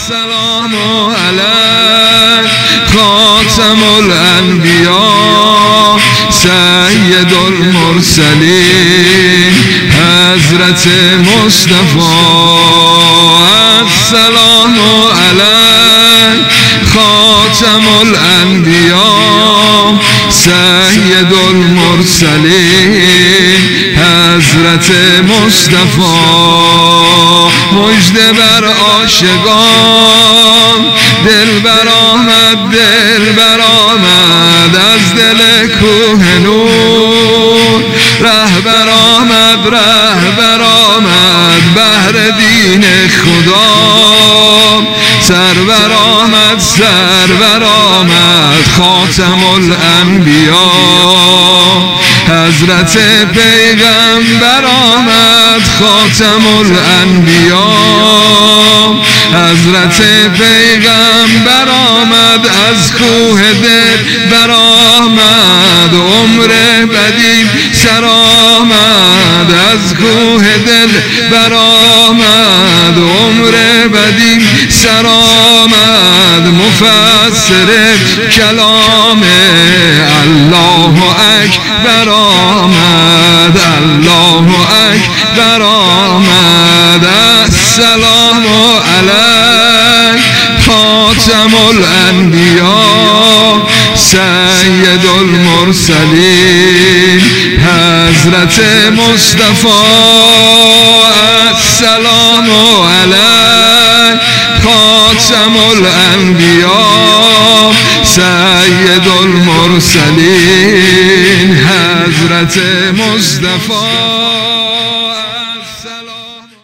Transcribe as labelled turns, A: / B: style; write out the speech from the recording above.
A: السلام علیک خاتم الانبیا سید المرسلین حضرت مصطفی. السلام علیک خاتم الانبیا سید المرسلین حضرت مصطفی. مژده بر عاشقان دلبر آمد از دل کوه نور. رهبر آمد بهر دین خدا. سرور آمد خاتم الانبیا. حضرت پیغمبر آمد خاتم الانبیا. حضرت پیغمبر آمد از کوه دل برآمد. عمر بدید سر آمد از کوه دل برآمد. عمر بدید سر آمد. مفسر کلام الله اکبر آمد. الله اکبر آمد. السلام علیک خاتم الانبیا سید المرسلین حضرت مصطفی. السلام علیک خاتم الانبیا سید المرسلین حضرت مصطفی.